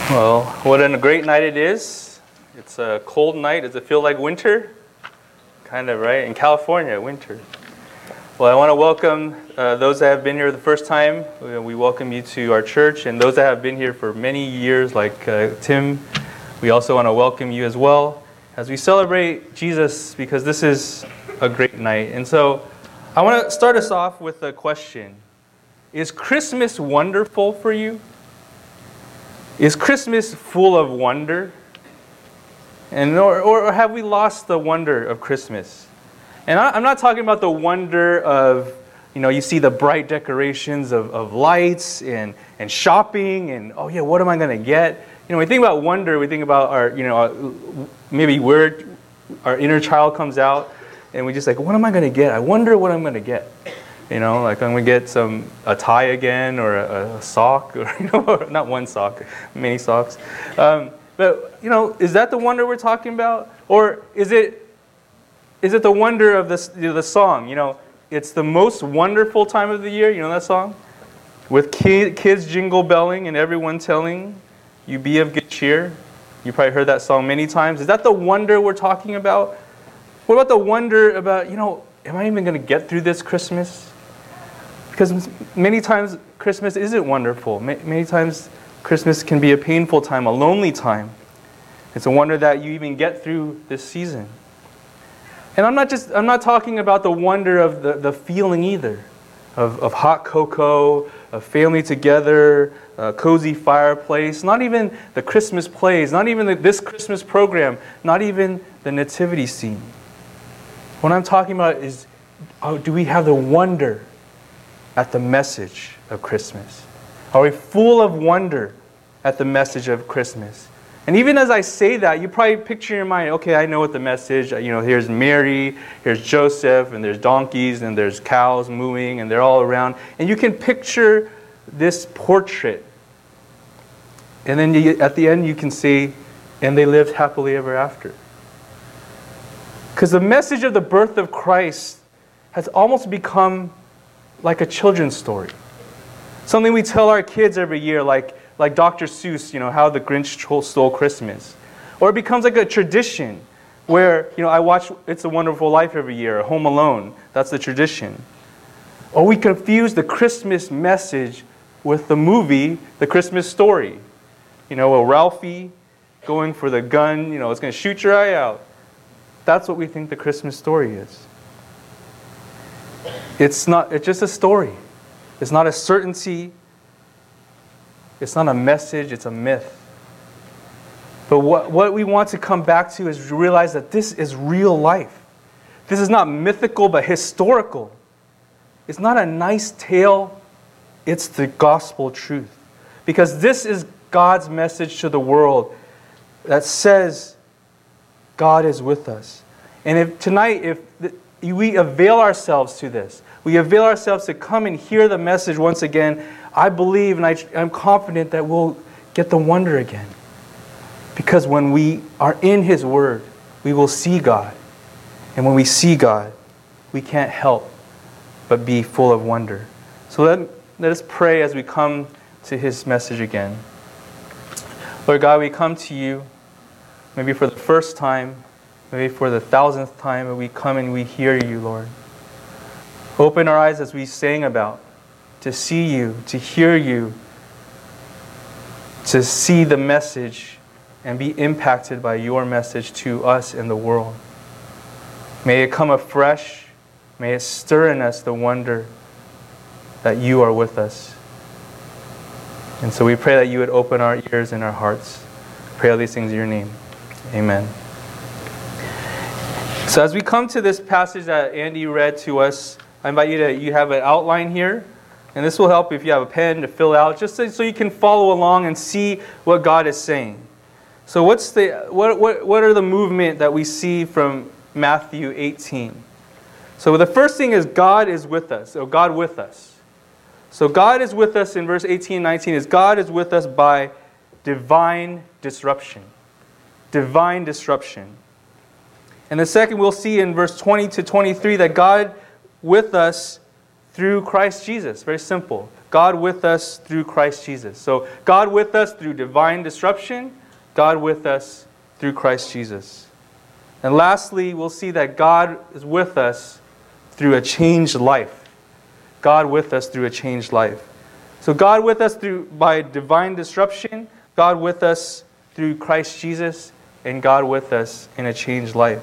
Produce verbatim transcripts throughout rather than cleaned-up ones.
Well, what a great night it is. It's a cold night. Does it feel like winter? Kind of, right? In California, winter. Well, I want to welcome uh, those that have been here the first time. We welcome you to our church. And those that have been here for many years, like uh, Tim, we also want to welcome you as well as we celebrate Jesus, because this is a great night. And so I want to start us off with a question. Is Christmas wonderful for you? Is Christmas full of wonder? And or, or have we lost the wonder of Christmas? And I, I'm not talking about the wonder of, you know, you see the bright decorations of, of lights and, and shopping and, oh yeah, what am I going to get? You know, when we think about wonder, we think about our, you know, our, maybe we're, our inner child comes out and we just like, what am I going to get? I wonder what I'm going to get. You know, like I'm going to get some a tie again or a, a sock, or, you know, not one sock, many socks. Um, but, you know, is that the wonder we're talking about? Or is it is it the wonder of this, you know, the song? You know, it's the most wonderful time of the year. You know that song? With kid, kids jingle belling and everyone telling you be of good cheer. You probably heard that song many times. Is that the wonder we're talking about? What about the wonder about, you know, am I even going to get through this Christmas? Because many times Christmas isn't wonderful. Many times Christmas can be a painful time, a lonely time. It's a wonder that you even get through this season. And I'm not just I'm not talking about the wonder of the, the feeling either, of, of hot cocoa, of family together, a cozy fireplace, not even the Christmas plays, not even the, this Christmas program, not even the nativity scene. What I'm talking about is, oh, do we have the wonder at the message of Christmas? Are we full of wonder at the message of Christmas? And even as I say that, you probably picture in your mind, okay, I know what the message, you know, here's Mary, here's Joseph, and there's donkeys, and there's cows mooing, and they're all around. And you can picture this portrait. And then you, at the end you can say, and they lived happily ever after. Because the message of the birth of Christ has almost become like a children's story. Something we tell our kids every year, like, like Doctor Seuss, you know, How the Grinch Stole Christmas. Or it becomes like a tradition where, you know, I watch It's a Wonderful Life every year, or Home Alone. That's the tradition. Or we confuse the Christmas message with the movie, The Christmas Story. You know, well, Ralphie going for the gun, you know, it's going to shoot your eye out. That's what we think the Christmas story is. It's not, it's just a story. It's not a certainty. It's not a message, it's a myth. But what, what we want to come back to is realize that this is real life. This is not mythical, but historical. It's not a nice tale, it's the gospel truth. Because this is God's message to the world that says God is with us. And if tonight, if we avail ourselves to this, we avail ourselves to come and hear the message once again, I believe and I, I'm confident that we'll get the wonder again. Because when we are in His Word, we will see God. And when we see God, we can't help but be full of wonder. So let, let us pray as we come to His message again. Lord God, we come to You, maybe for the first time, maybe for the thousandth time, but we come and we hear You, Lord. Open our eyes as we sang about, to see You, to hear You, to see the message and be impacted by Your message to us and the world. May it come afresh. May it stir in us the wonder that You are with us. And so we pray that You would open our ears and our hearts. Pray all these things in Your name. Amen. So as we come to this passage that Andy read to us, I invite you to, you have an outline here. And this will help if you have a pen to fill out, just so, so you can follow along and see what God is saying. So what's the what what what are the movement that we see from Matthew eighteen? So the first thing is God is with us. So God with us. So God is with us in verse eighteen and nineteen is God is with us by divine disruption. Divine disruption. And the second we'll see in verse twenty to twenty-three that God with us through Christ Jesus. Very simple. God with us through Christ Jesus. So God with us through divine disruption, God with us through Christ Jesus. And lastly, we'll see that God is with us through a changed life. God with us through a changed life. So God with us through by divine disruption, God with us through Christ Jesus, and God with us in a changed life.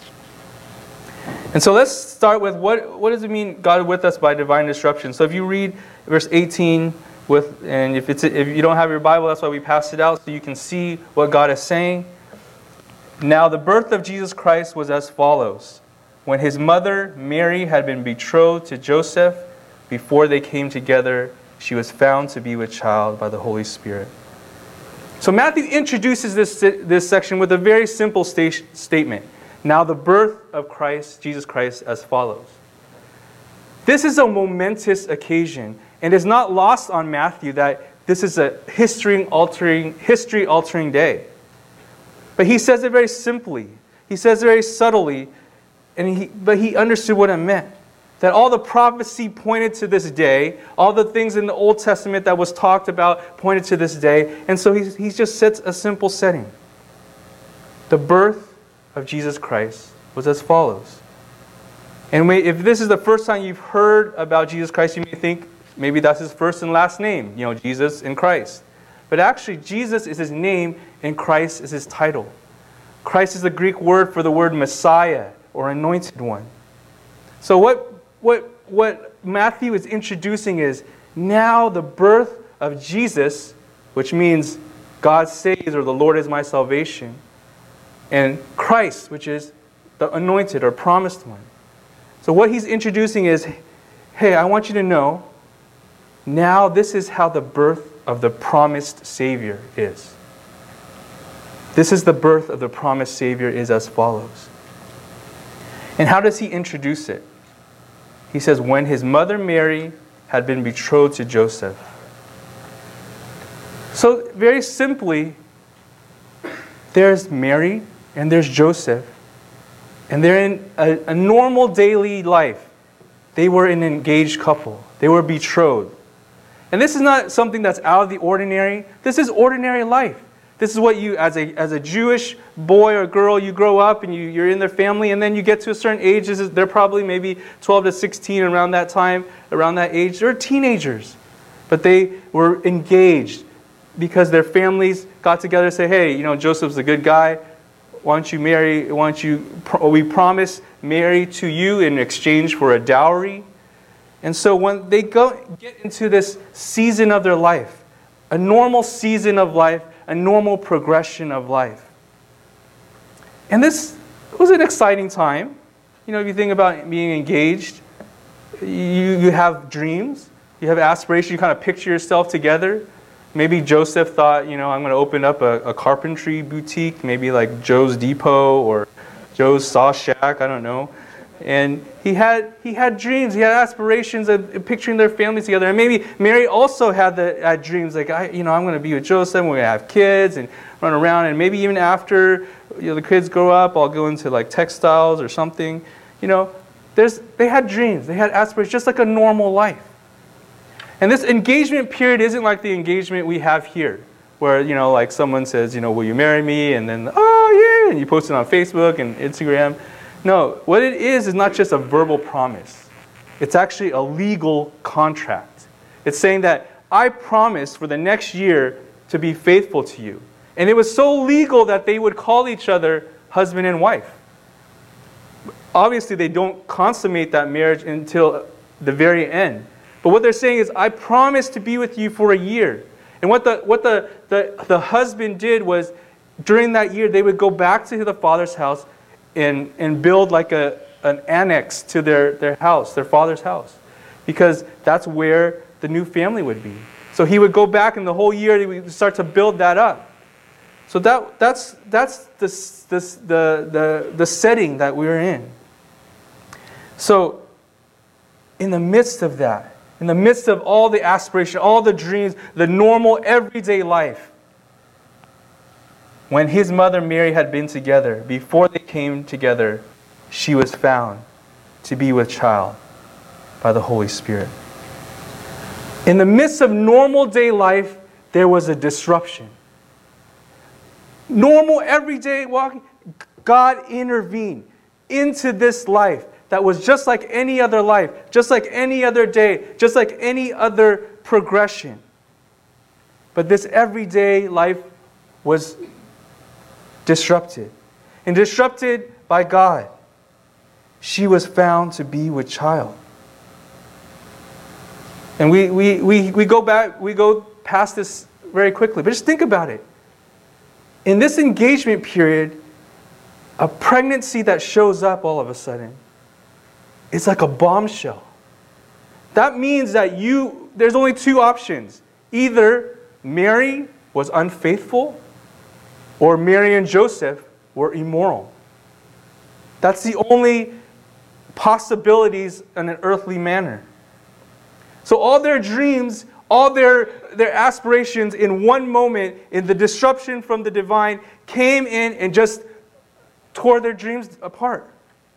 And so let's start with what, what does it mean, God with us by divine disruption? So if you read verse eighteen, with, and if, it's, if you don't have your Bible, that's why we passed it out, so you can see what God is saying. Now the birth of Jesus Christ was as follows. When his mother, Mary, had been betrothed to Joseph, before they came together, she was found to be with child by the Holy Spirit. So Matthew introduces this, this section with a very simple sta- statement. Now the birth of Christ, Jesus Christ, as follows. This is a momentous occasion, and it's not lost on Matthew that this is a history-altering, history-altering day. But he says it very simply. He says it very subtly, and he, but he understood what it meant. That all the prophecy pointed to this day, all the things in the Old Testament that was talked about pointed to this day. And so he, he just sets a simple setting. The birth of Jesus Christ was as follows. And if this is the first time you've heard about Jesus Christ, you may think maybe that's his first and last name, you know, Jesus and Christ. But actually, Jesus is his name and Christ is his title. Christ is the Greek word for the word Messiah or anointed one. So what What, what Matthew is introducing is now the birth of Jesus, which means God saves or the Lord is my salvation, and Christ, which is the anointed or promised one. So what he's introducing is, hey, I want you to know, now this is how the birth of the promised Savior is. This is the birth of the promised Savior is as follows. And how does he introduce it? He says, when his mother Mary had been betrothed to Joseph. So very simply, there's Mary and there's Joseph. And they're in a, a normal daily life. They were an engaged couple. They were betrothed. And this is not something that's out of the ordinary. This is ordinary life. This is what you, as a as a Jewish boy or girl, you grow up and you, you're in their family, and then you get to a certain age. This is, they're probably maybe twelve to sixteen, around that time, around that age. They're teenagers. But they were engaged because their families got together and say, hey, you know, Joseph's a good guy. Why don't you marry, why don't you, we promise Mary to you in exchange for a dowry. And so when they go get into this season of their life, a normal season of life, a normal progression of life. And this was an exciting time. You know, if you think about being engaged, you, you have dreams, you have aspirations, you kind of picture yourself together. Maybe Joseph thought, you know, I'm going to open up a, a carpentry boutique, maybe like Joe's Depot or Joe's Saw Shack, I don't know. And he had he had dreams, he had aspirations of picturing their families together. And maybe Mary also had the had dreams like, I, you know, I'm going to be with Joseph, we're going to have kids and run around. And maybe even after, you know, the kids grow up, I'll go into like textiles or something. You know, there's they had dreams, they had aspirations, just like a normal life. And this engagement period isn't like the engagement we have here, where, you know, like someone says, you know, will you marry me? And then, oh yeah, and you post it on Facebook and Instagram. No, what it is is not just a verbal promise. It's actually a legal contract. It's saying that I promise for the next year to be faithful to you. And it was so legal that they would call each other husband and wife. Obviously, they don't consummate that marriage until the very end. But what they're saying is, I promise to be with you for a year. And what the what the, the, the husband did was, during that year, they would go back to the father's house and, and build like a, an annex to their, their house, their father's house. Because that's where the new family would be. So he would go back, and the whole year he would start to build that up. So that that's that's the, the, the, the, the setting that we're in. So in the midst of that, in the midst of all the aspiration, all the dreams, the normal everyday life, when his mother Mary had been together, before they came together, she was found to be with child by the Holy Spirit. In the midst of normal day life, there was a disruption. Normal, everyday walking, God intervened into this life that was just like any other life, just like any other day, just like any other progression. But this everyday life was disrupted. And disrupted by God. She was found to be with child. And we, we, we, we go back, we go past this very quickly. But just think about it. In this engagement period, a pregnancy that shows up all of a sudden, it's like a bombshell. That means that you, there's only two options. Either Mary was unfaithful, or Mary and Joseph were immoral. That's the only possibilities in an earthly manner. So all their dreams, all their, their aspirations in one moment, in the disruption from the divine, came in and just tore their dreams apart.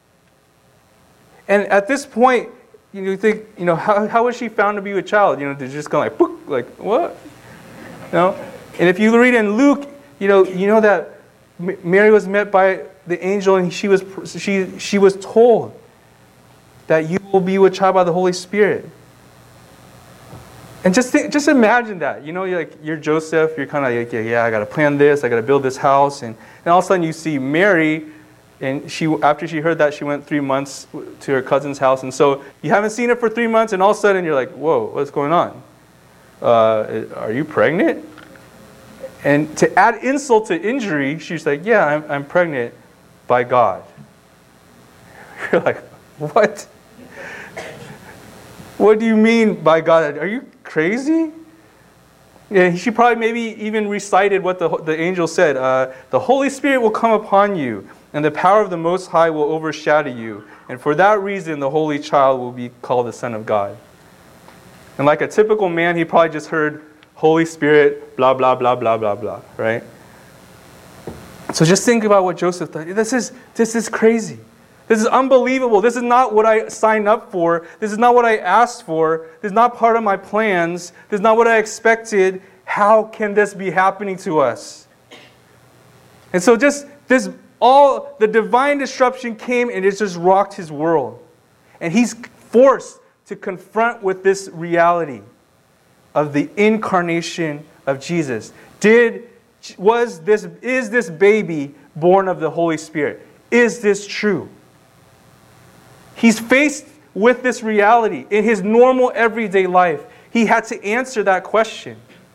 And at this point, you know, you think, you know, how, how was she found to be a child? You know, they're just going like, Book, like, what? You know? And if you read in Luke, you know, you know that Mary was met by the angel, and she was she she was told that you will be with child by the Holy Spirit. And just think, just imagine that. You know, you're like you're Joseph. You're kind of like, yeah, yeah, I got to plan this. I got to build this house, and and all of a sudden you see Mary, and she after she heard that, she went three months to her cousin's house, and so you haven't seen her for three months, and all of a sudden you're like, whoa, what's going on? Uh, are you pregnant? And to add insult to injury, she's like, yeah, I'm, I'm pregnant by God. You're like, what? What do you mean by God? Are you crazy? Yeah, she probably maybe even recited what the, the angel said. Uh, the Holy Spirit will come upon you, and the power of the Most High will overshadow you. And for that reason, the Holy Child will be called the Son of God. And like a typical man, he probably just heard, Holy Spirit, blah, blah, blah, blah, blah, blah, right? So just think about what Joseph thought. This is, this is crazy. This is unbelievable. This is not what I signed up for. This is not what I asked for. This is not part of my plans. This is not what I expected. How can this be happening to us? And so just this, all the divine disruption came and it just rocked his world. And he's forced to confront with this reality of the incarnation of Jesus. Did, was this, is this baby born of the Holy Spirit? Is this true? He's faced with this reality in his normal everyday life. He had to answer that question.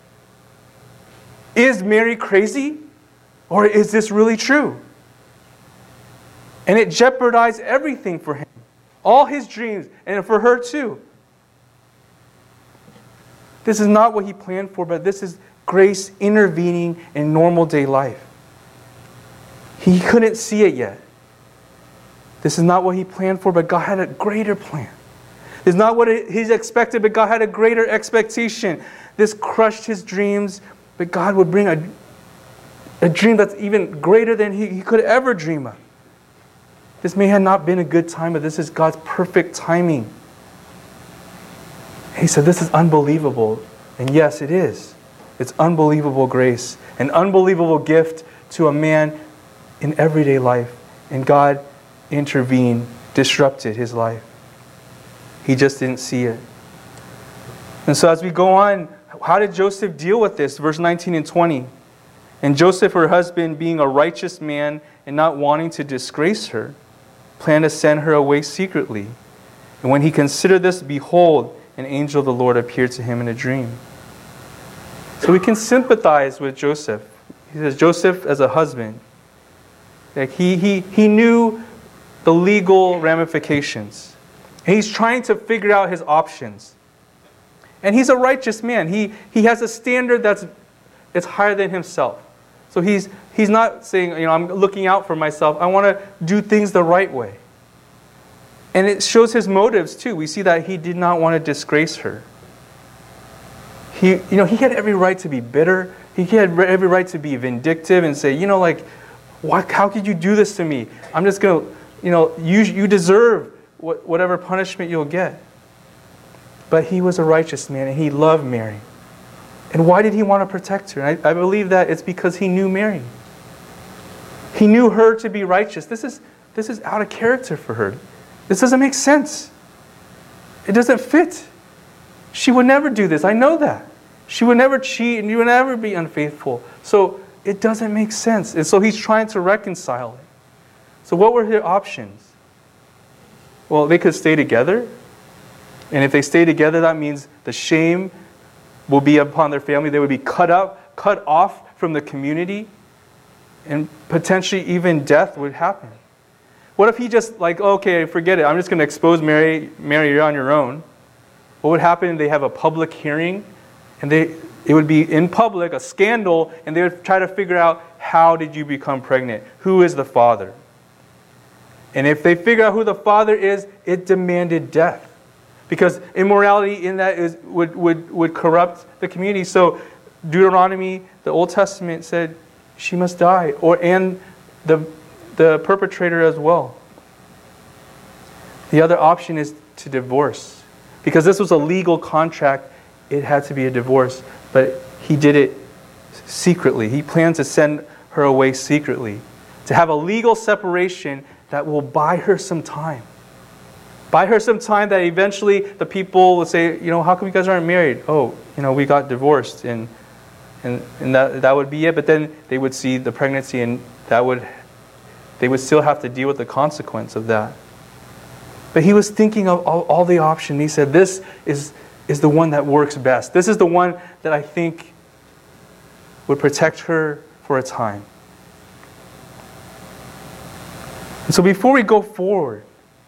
Is Mary crazy? Or is this really true? And it jeopardized everything for him. All his dreams, and for her too. This is not what he planned for, but this is grace intervening in normal day life. He couldn't see it yet. This is not what he planned for, but God had a greater plan. This is not what he expected, but God had a greater expectation. This crushed his dreams, but God would bring a, a dream that's even greater than he, he could ever dream of. This may have not been a good time, but this is God's perfect timing. He said, this is unbelievable. And yes, it is. It's unbelievable grace. An unbelievable gift to a man in everyday life. And God intervened, disrupted his life. He just didn't see it. And so as we go on, how did Joseph deal with this? Verse nineteen and twenty. And Joseph, her husband, being a righteous man and not wanting to disgrace her, planned to send her away secretly. And when he considered this, behold, an angel of the Lord appeared to him in a dream. So we can sympathize with Joseph. He says, Joseph as a husband, like he, he, he knew the legal ramifications. And he's trying to figure out his options. And he's a righteous man. He, he has a standard that's it's higher than himself. So he's, he's not saying, you know, I'm looking out for myself. I want to do things the right way. And it shows his motives too. We see that he did not want to disgrace her. He, you know, he had every right to be bitter. He had every right to be vindictive and say, you know, like, why, how could you do this to me? I'm just going to, you know, you, you deserve what, whatever punishment you'll get. but he was a righteous man and he loved Mary. And why did he want to protect her? And I, I believe that it's because he knew Mary. He knew her to be righteous. This is, this is out of character for her. This doesn't make sense. It doesn't fit. She would never do this. I know that. She would never cheat and you would never be unfaithful. So it doesn't make sense. And so he's trying to reconcile it. So what were their options? Well, they could stay together. And if they stay together, that means the shame will be upon their family. They would be cut up, cut off from the community. And potentially even death would happen. What if he just like, okay, forget it. I'm just going to expose Mary. Mary, you're on your own. What would happen if they have a public hearing? And they, it would be in public, a scandal. And they would try to figure out, how did you become pregnant? Who is the father? And if they figure out who the father is, it demanded death. Because immorality in that is would, would, would corrupt the community. So Deuteronomy, the Old Testament said, she must die, or and the the perpetrator as well. The other option is to divorce. Because this was a legal contract, it had to be a divorce. But he did it secretly. He planned to send her away secretly. To have a legal separation that will buy her some time. Buy her some time that eventually the people will say, you know, how come you guys aren't married? Oh, you know, we got divorced. And And, and that, that would be it. But then they would see the pregnancy and that would, they would still have to deal with the consequence of that. But he was thinking of all, all the options. He said, this is, is the one that works best. This is the one that I think would protect her for a time. And so before we go forward,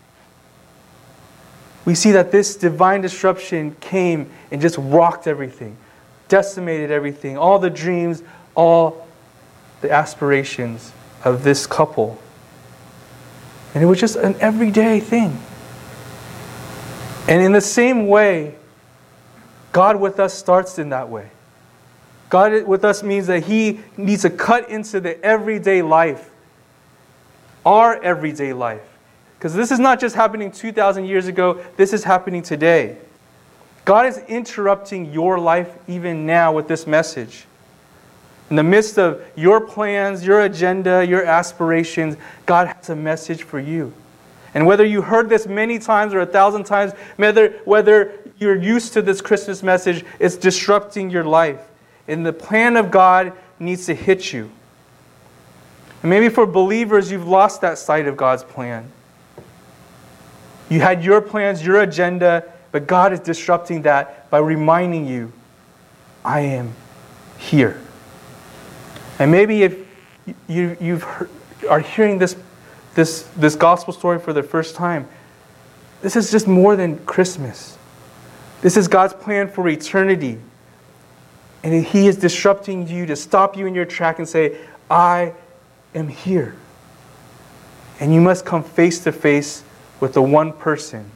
we see that this divine disruption came and just rocked everything. Decimated everything, all the dreams, all the aspirations of this couple. And it was just an everyday thing. And in the same way, God with us starts in that way. God with us means that He needs to cut into the everyday life. Our everyday life. Because this is not just happening two thousand years ago, this is happening today. God is interrupting your life even now with this message. In the midst of your plans, your agenda, your aspirations, God has a message for you. And whether you heard this many times or a thousand times, whether, whether you're used to this Christmas message, it's disrupting your life. And the plan of God needs to hit you. And maybe for believers, you've lost that sight of God's plan. You had your plans, your agenda, but God is disrupting that by reminding you, I am here. And maybe if you you've heard, are hearing this, this, this gospel story for the first time, this is just more than Christmas. This is God's plan for eternity. And He is disrupting you to stop you in your track and say, I am here. And you must come face to face with the one person.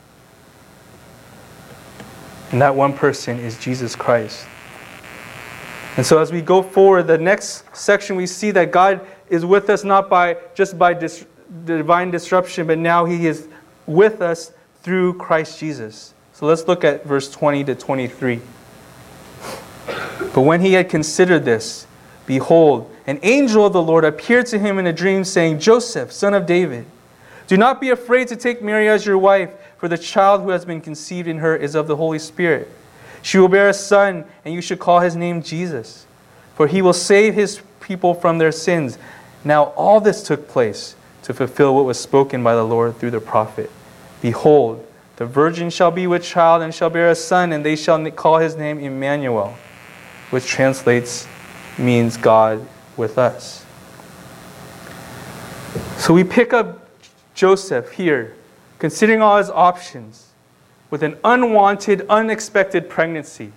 And that one person is Jesus Christ. And so as we go forward, the next section we see that God is with us not by just by dis, divine disruption, but now He is with us through Christ Jesus. So let's look at verse twenty to twenty-three. But when he had considered this, behold, an angel of the Lord appeared to him in a dream, saying, Joseph, son of David, do not be afraid to take Mary as your wife, for the child who has been conceived in her is of the Holy Spirit. She will bear a son, and you should call his name Jesus, for he will save his people from their sins. Now all this took place to fulfill what was spoken by the Lord through the prophet. Behold, the virgin shall be with child and shall bear a son, and they shall call his name Emmanuel, which translates, means God with us. So we pick up Joseph here, considering all his options, with an unwanted, unexpected pregnancy.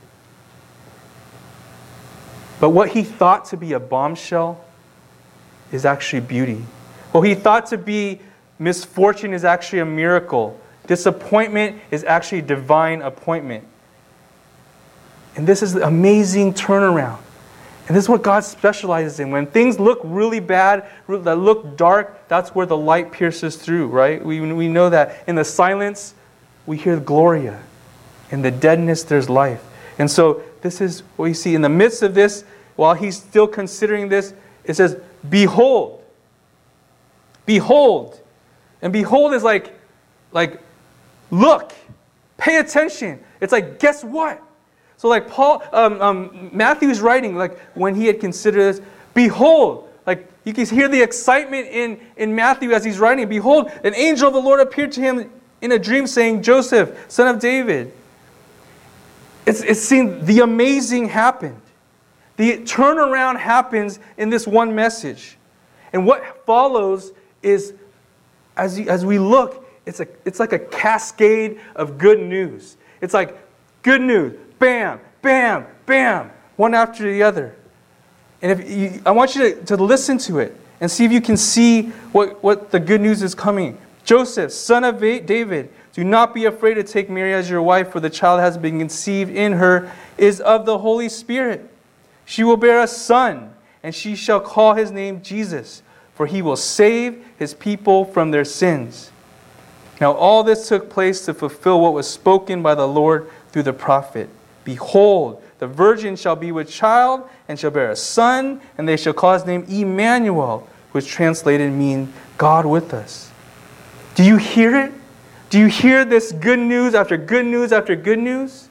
But what he thought to be a bombshell is actually beauty. What he thought to be misfortune is actually a miracle. Disappointment is actually a divine appointment. And this is an amazing turnaround. And this is what God specializes in. When things look really bad, that look dark, that's where the light pierces through, right? We, we know that. In the silence, we hear Gloria. In the deadness, there's life. And so this is what you see. In the midst of this, while he's still considering this, it says, behold. Behold. And behold is like, like, look. Pay attention. It's like, guess what? So like Paul, um, um, Matthew's writing, like when he had considered this, behold. Like you can hear the excitement in, in Matthew as he's writing. Behold, an angel of the Lord appeared to him in a dream saying, Joseph, son of David. It's, it's seen the amazing happened. The turnaround happens in this one message. And what follows is, as, you, as we look, it's, a, it's like a cascade of good news. It's like good news, bam, bam, bam, one after the other. And if you, I want you to, to listen to it and see if you can see what, what the good news is coming. Joseph, son of David, do not be afraid to take Mary as your wife, for the child has been conceived in her is of the Holy Spirit. She will bear a son, and she shall call his name Jesus, for he will save his people from their sins. Now all this took place to fulfill what was spoken by the Lord through the prophet. Behold, the virgin shall be with child, and shall bear a son, and they shall call his name Emmanuel, which translated means God with us. Do you hear it? Do you hear this good news after good news after good news?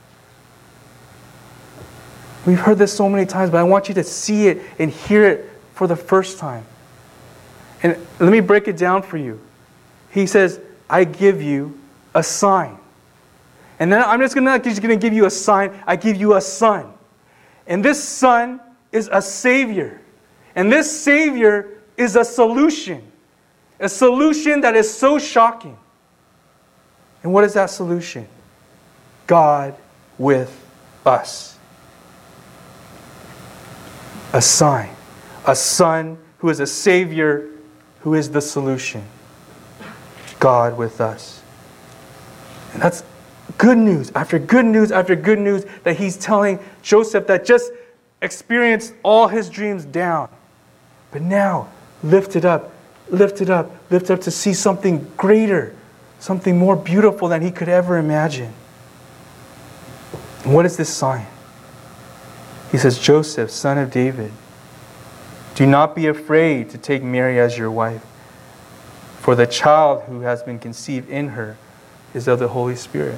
We've heard this so many times, but I want you to see it and hear it for the first time. And let me break it down for you. He says, I give you a sign. And then I'm just going to just going to give you a sign. I give you a son. And this son is a savior. And this savior is a solution. A solution that is so shocking. And what is that solution? God with us. A sign. A son who is a savior, who is the solution. God with us. And that's good news after good news after good news that he's telling Joseph that just experienced all his dreams down. But now, lift it up, lift it up, lift it up to see something greater, something more beautiful than he could ever imagine. And what is this sign? He says, Joseph, son of David, do not be afraid to take Mary as your wife, for the child who has been conceived in her is of the Holy Spirit.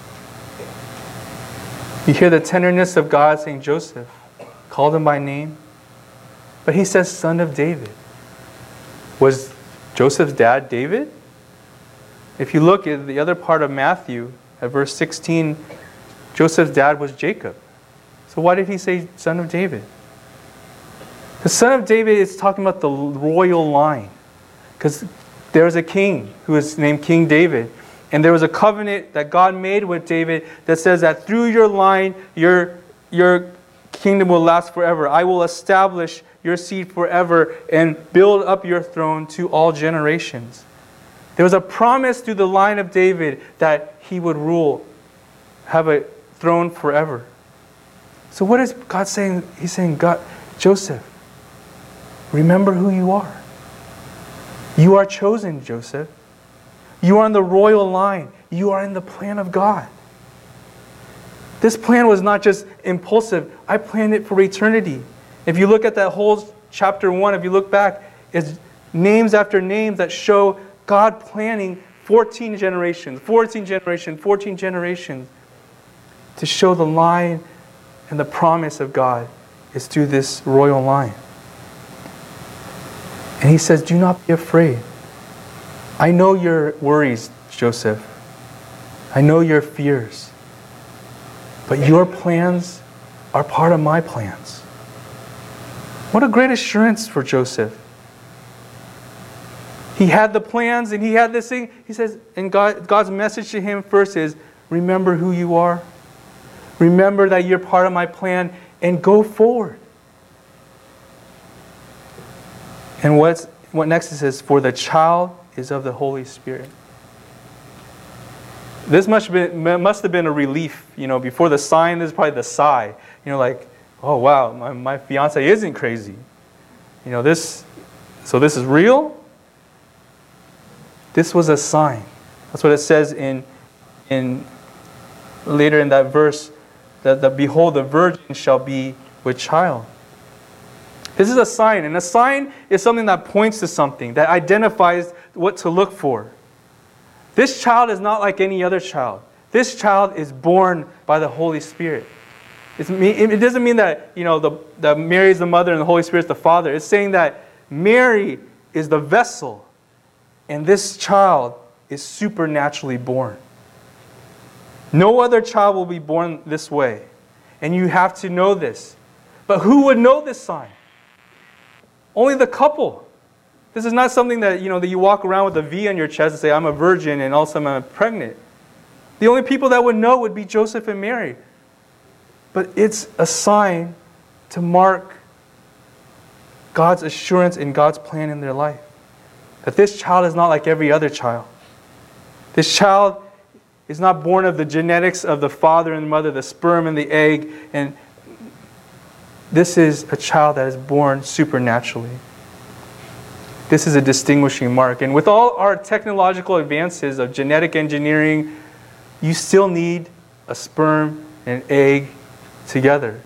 You hear the tenderness of God saying, Joseph, called him by name. But he says, son of David. Was Joseph's dad David? If you look at the other part of Matthew, at verse sixteen, Joseph's dad was Jacob. So why did he say son of David? The son of David is talking about the royal line. Because there was a king who was named King David. And there was a covenant that God made with David that says that through your line, your, your kingdom will last forever. I will establish your seed forever and build up your throne to all generations. There was a promise through the line of David that he would rule, have a throne forever. So what is God saying? He's saying, God, Joseph, remember who you are. You are chosen, Joseph. You are in the royal line. You are in the plan of God. This plan was not just impulsive. I planned it for eternity. If you look at that whole chapter one, if you look back, it's names after names that show God planning fourteen generations, fourteen generations, fourteen generations to show the line and the promise of God is through this royal line. And he says, do not be afraid. I know your worries, Joseph. I know your fears. But your plans are part of my plans. What a great assurance for Joseph. He had the plans and he had this thing. He says, and God, God's message to him first is, remember who you are. Remember that you're part of my plan and go forward. And what's, what next it says, for the child is of the Holy Spirit. This must have been, must have been a relief. You know, before the sign, this is probably the sigh. You know, like, oh wow, my, my fiance isn't crazy. You know, this, so this is real? This was a sign. That's what it says in, in later in that verse that, that behold, the virgin shall be with child. This is a sign, and a sign is something that points to something, that identifies what to look for. This child is not like any other child. This child is born by the Holy Spirit. It's, it doesn't mean that, you know, the, that Mary is the mother and the Holy Spirit is the father. It's saying that Mary is the vessel, and this child is supernaturally born. No other child will be born this way, and you have to know this. But who would know this sign? Only the couple. This is not something that, you know, that you walk around with a V on your chest and say, I'm a virgin, and all of a sudden I'm pregnant. The only people that would know would be Joseph and Mary. But it's a sign to mark God's assurance and God's plan in their life. That this child is not like every other child. This child is not born of the genetics of the father and mother, the sperm and the egg. And this is a child that is born supernaturally. This is a distinguishing mark. And with all our technological advances of genetic engineering, you still need a sperm and an egg together.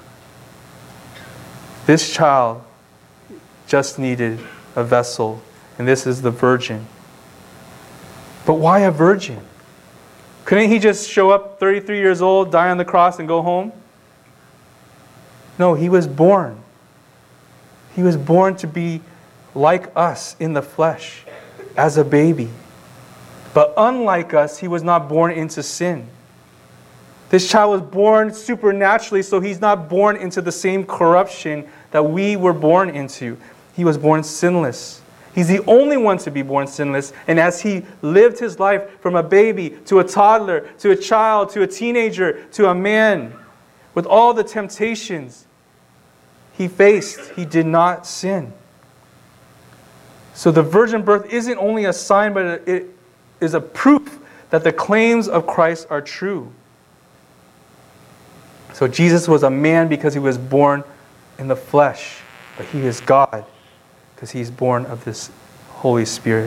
This child just needed a vessel, and this is the virgin. But why a virgin? Couldn't he just show up thirty-three years old, die on the cross, and go home? No, he was born. He was born to be like us in the flesh, as a baby. But unlike us, he was not born into sin. This child was born supernaturally, so he's not born into the same corruption that we were born into. He was born sinless. He's the only one to be born sinless. And as he lived his life from a baby to a toddler, to a child, to a teenager, to a man, with all the temptations he faced, he did not sin. So the virgin birth isn't only a sign, but it is a proof that the claims of Christ are true. So Jesus was a man because he was born in the flesh, but he is God because he's born of this Holy Spirit.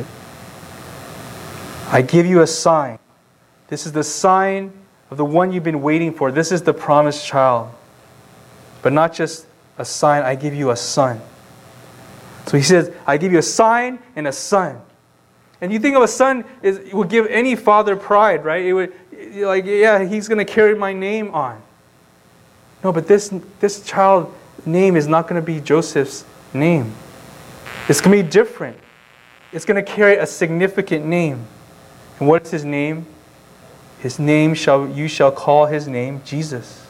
I give you a sign. This is the sign of the one you've been waiting for. This is the promised child. But not just a sign, I give you a son. So he says, I give you a sign and a son. And you think of a son, is, it would give any father pride, right? It would, like, yeah, he's going to carry my name on. No, but this, this child name is not going to be Joseph's name. It's going to be different. It's going to carry a significant name. And what is his name? His name shall, you shall call his name Jesus.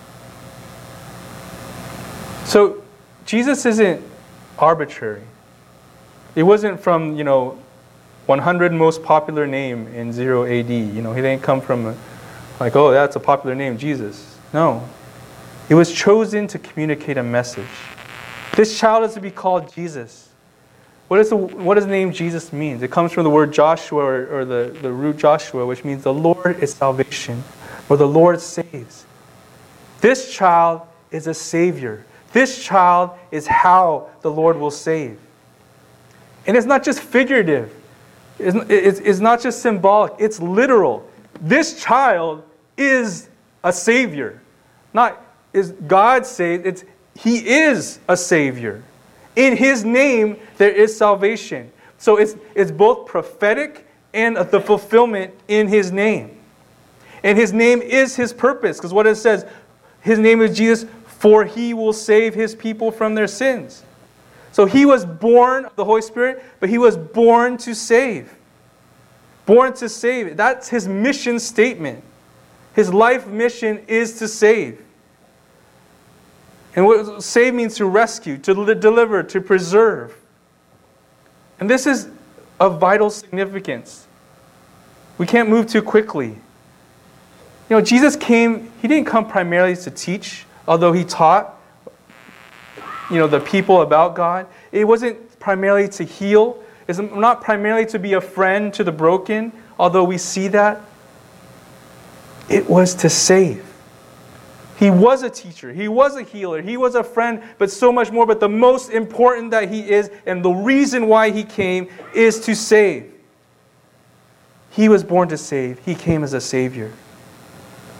So Jesus isn't arbitrary. It wasn't from, you know, one hundred most popular name in zero A D. You know, he didn't come from a, like, oh, that's a popular name, Jesus. No. It was chosen to communicate a message. This child is to be called Jesus. What, is the, what does the name Jesus mean? It comes from the word Joshua, or, or the, the root Joshua, which means the Lord is salvation, or the Lord saves. This child is a savior. This child is how the Lord will save. And it's not just figurative. It's, it's, it's not just symbolic. It's literal. This child is a savior. Not is God saved. It's He is a savior. In His name, there is salvation. So it's, it's both prophetic and the fulfillment in His name. And His name is His purpose. Because what it says, His name is Jesus, for He will save His people from their sins. So He was born of the Holy Spirit, but He was born to save. Born to save. That's His mission statement. His life mission is to save. And what save means to rescue, to deliver, to preserve. And this is of vital significance. We can't move too quickly. You know, Jesus came, He didn't come primarily to teach, although He taught, you know, the people about God. It wasn't primarily to heal. It's not primarily to be a friend to the broken, although we see that. It was to save. He was a teacher. He was a healer. He was a friend, but so much more. But the most important that He is, and the reason why He came, is to save. He was born to save. He came as a Savior.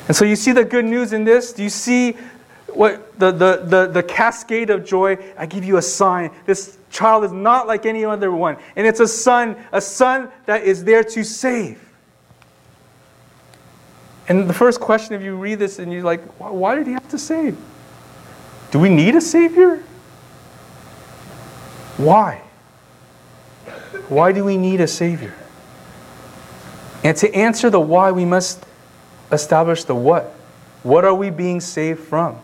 And so you see the good news in this? Do you see what the, the, the, the cascade of joy? I give you a sign. This child is not like any other one. And it's a son, a son that is there to save. And the first question, if you read this and you're like, why did he have to save? Do we need a Savior? Why? Why do we need a Savior? And to answer the why, we must establish the what. What are we being saved from?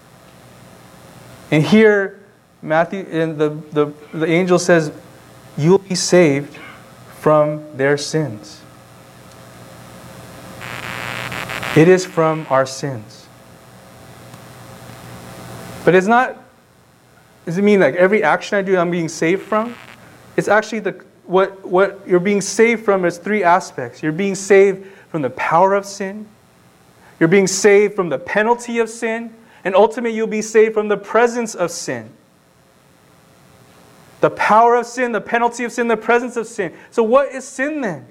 And here, Matthew, and the, the, the angel says, you'll be saved from their sins. It is from our sins. But it's not, does it mean like every action I do I'm being saved from? It's actually the what, what you're being saved from is three aspects. You're being saved from the power of sin. You're being saved from the penalty of sin. And ultimately you'll be saved from the presence of sin. The power of sin, the penalty of sin, the presence of sin. So what is sin then?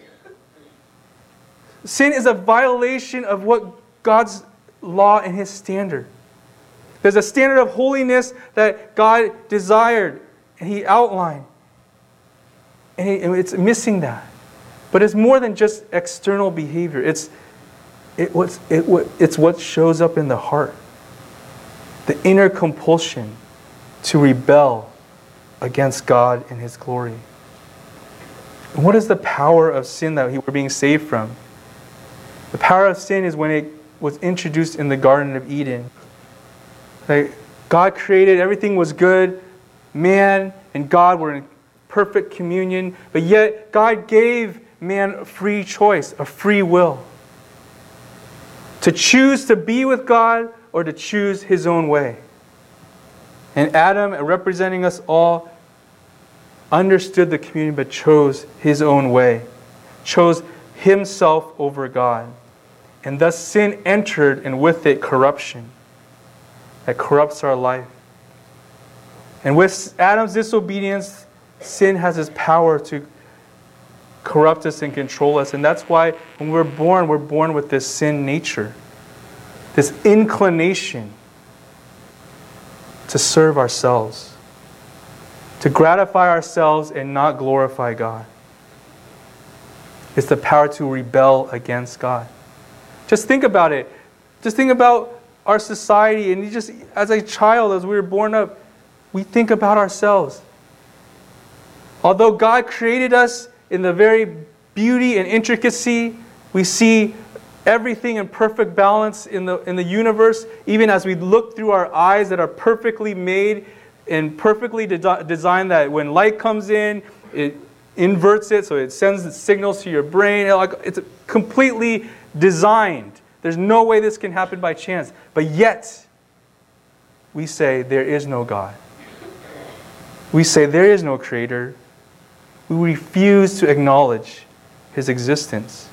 Sin is a violation of what God's law and His standard. There's a standard of holiness that God desired and He outlined. And it's missing that. But it's more than just external behavior. It's, it, what's, it, it's what shows up in the heart. The inner compulsion to rebel against God and His glory. And what is the power of sin that we're being saved from? The power of sin is when it was introduced in the Garden of Eden. Like God created, everything was good. Man and God were in perfect communion. But yet God gave man a free choice, a free will. To choose to be with God or to choose his own way. And Adam, representing us all, understood the communion but chose his own way. Chose himself over God. And thus sin entered, and with it corruption that corrupts our life. And with Adam's disobedience, sin has its power to corrupt us and control us. And that's why when we're born, we're born with this sin nature. This inclination to serve ourselves. To gratify ourselves and not glorify God. It's the power to rebel against God. Just think about it. Just think about our society. And you just, as a child, as we were born up, we think about ourselves. Although God created us in the very beauty and intricacy, we see everything in perfect balance in the, in the universe, even as we look through our eyes that are perfectly made and perfectly de- designed that when light comes in, it inverts it, so it sends the signals to your brain. It's completely designed. There's no way this can happen by chance. But yet, we say there is no God. We say there is no Creator. We refuse to acknowledge His existence.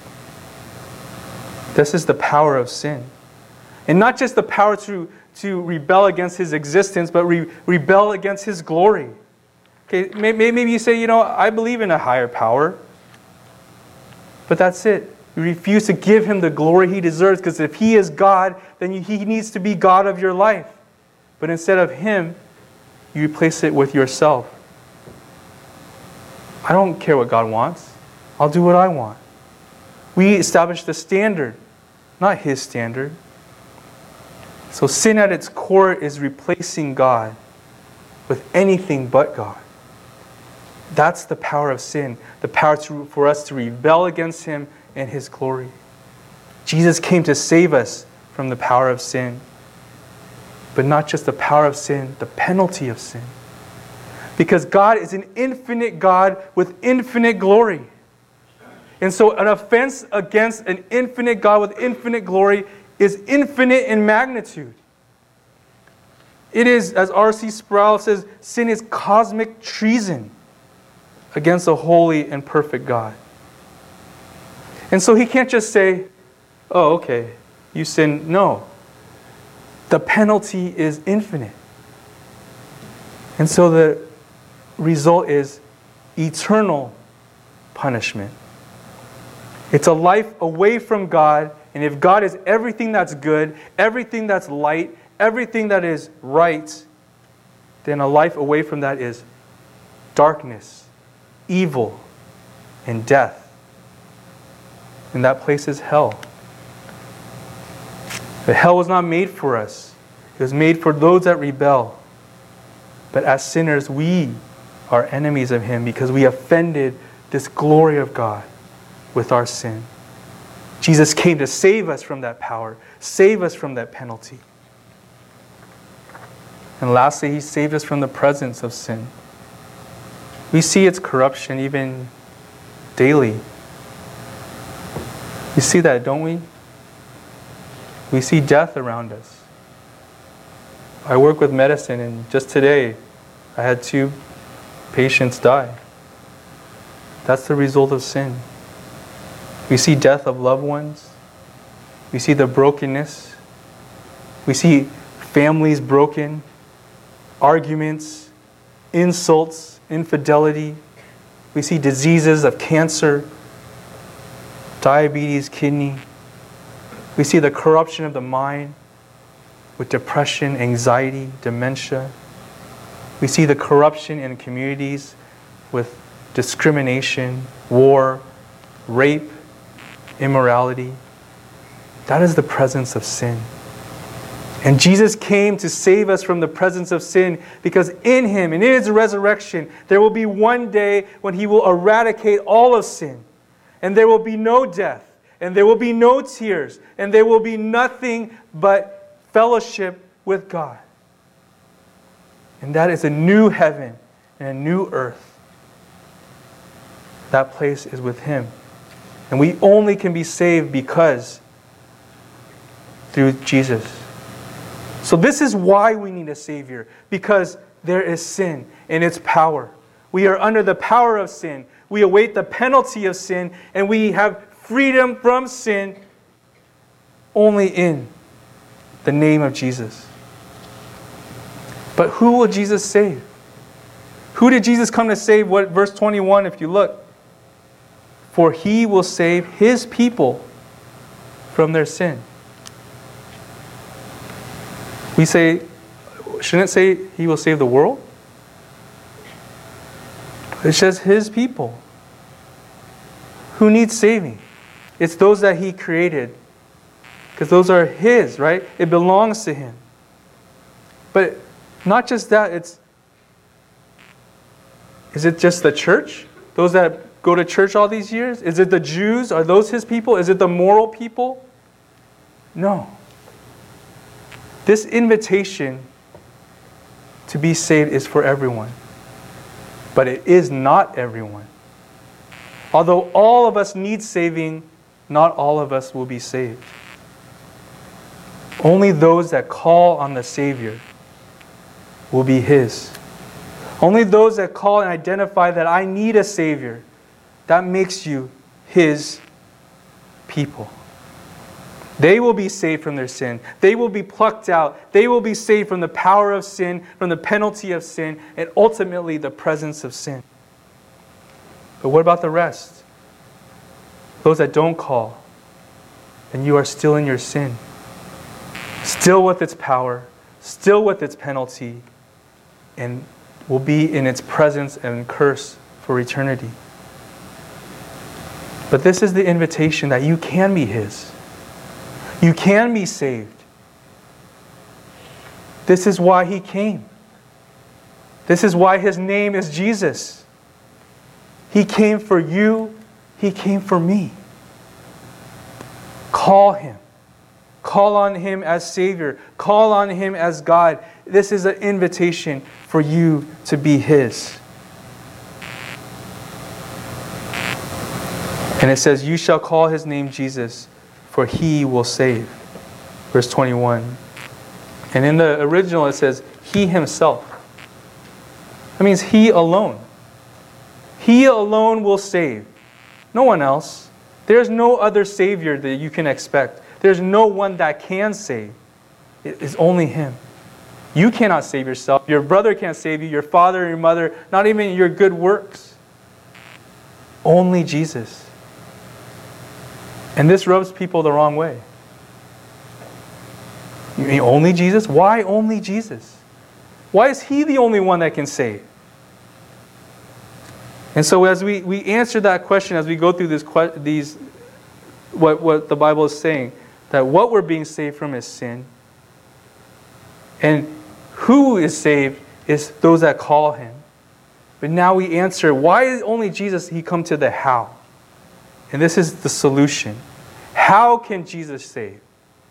This is the power of sin. And not just the power to, to rebel against His existence, but re- rebel against His glory. Okay, maybe you say, you know, I believe in a higher power. But that's it. You refuse to give Him the glory He deserves, because if He is God, then He needs to be God of your life. But instead of Him, you replace it with yourself. I don't care what God wants. I'll do what I want. We establish the standard, not His standard. So sin at its core is replacing God with anything but God. That's the power of sin, the power to, for us to rebel against Him and His glory. Jesus came to save us from the power of sin. But not just the power of sin, the penalty of sin. Because God is an infinite God with infinite glory. And so an offense against an infinite God with infinite glory is infinite in magnitude. It is, as R C Sproul says, sin is cosmic treason against a holy and perfect God. And so He can't just say, oh, okay, you sin. No. The penalty is infinite. And so the result is eternal punishment. It's a life away from God And if God is everything that's good, everything that's light, everything that is right, then a life away from that is darkness, evil, and death. And that place is hell. But hell was not made for us. It was made for those that rebel. But as sinners, we are enemies of Him because we offended this glory of God with our sin. Jesus came to save us from that power, save us from that penalty. And lastly, He saved us from the presence of sin. We see its corruption even daily. You see that, don't we? We see death around us. I work with medicine, and just today I had two patients die. That's the result of sin. We see death of loved ones. We see the brokenness. We see families broken, arguments, insults, infidelity. We see diseases of cancer, diabetes, kidney. We see the corruption of the mind with depression, anxiety, dementia. We see the corruption in communities with discrimination, war, rape, immorality. That is the presence of sin. And Jesus came to save us from the presence of sin because in Him and in His resurrection, there will be one day when He will eradicate all of sin. And there will be no death. And there will be no tears. And there will be nothing but fellowship with God. And that is a new heaven and a new earth. That place is with Him. And we only can be saved because through Jesus. So this is why we need a Savior. Because there is sin and its power. We are under the power of sin. We await the penalty of sin. And we have freedom from sin only in the name of Jesus. But who will Jesus save? Who did Jesus come to save? What verse twenty-one, if you look. For He will save His people from their sin. We say, shouldn't it say He will save the world? It says His people. Who needs saving? It's those that He created. Because those are His, right? It belongs to Him. But not just that, it's, is it just the church? Those that go to church all these years? Is it the Jews? Are those His people? Is it the moral people? No. This invitation to be saved is for everyone. But it is not everyone. Although all of us need saving, not all of us will be saved. Only those that call on the Savior will be His. Only those that call and identify that I need a Savior, that makes you His people. They will be saved from their sin. They will be plucked out. They will be saved from the power of sin, from the penalty of sin, and ultimately the presence of sin. But what about the rest? Those that don't call, and you are still in your sin. Still with its power, still with its penalty, and will be in its presence and curse for eternity. But this is the invitation that you can be His. You can be saved. This is why He came. This is why His name is Jesus. He came for you. He came for me. Call Him. Call on Him as Savior. Call on Him as God. This is an invitation for you to be His. And it says, you shall call His name Jesus, for He will save. Verse twenty-one. And in the original it says, He Himself. That means He alone. He alone will save. No one else. There's no other Savior that you can expect. There's no one that can save. It is only Him. You cannot save yourself. Your brother can't save you. Your father, your mother, not even your good works. Only Jesus. And this rubs people the wrong way. You mean only Jesus? Why only Jesus? Why is He the only one that can save? And so as we, we answer that question, as we go through this, these, what, what the Bible is saying, that what we're being saved from is sin. And who is saved is those that call Him. But now we answer, why is only Jesus? He come to the how. And this is the solution. How can Jesus save?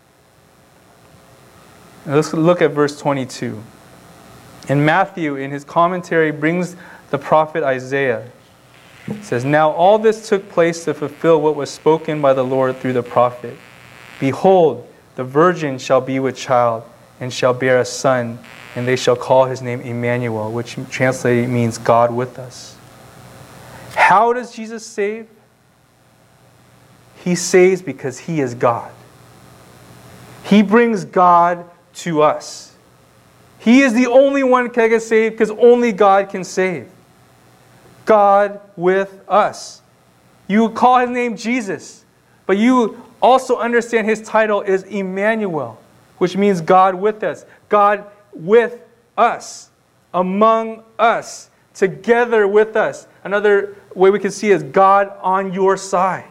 Now let's look at verse twenty-two. And Matthew, in his commentary, brings the prophet Isaiah. It says, now all this took place to fulfill what was spoken by the Lord through the prophet. Behold, the virgin shall be with child, and shall bear a son, and they shall call his name Emmanuel, which translated means God with us. How does Jesus save? He saves because He is God. He brings God to us. He is the only one that can get saved because only God can save. God with us. You call His name Jesus, but you also understand His title is Emmanuel, which means God with us. God with us, among us, together with us. Another way we can see is God on your side.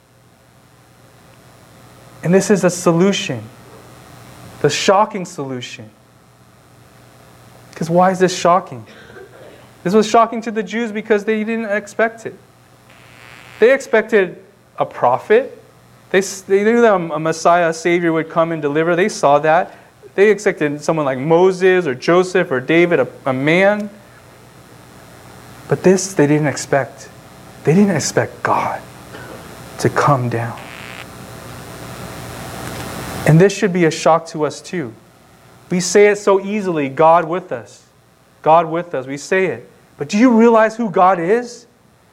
And this is a solution, the shocking solution. Because why is this shocking? This was shocking to the Jews because they didn't expect it. They expected a prophet. They, they knew that a Messiah, a Savior would come and deliver. They saw that. They expected someone like Moses or Joseph or David, a, a man. But this they didn't expect. They didn't expect God to come down. And this should be a shock to us too. We say it so easily, God with us. God with us. We say it. But do you realize who God is?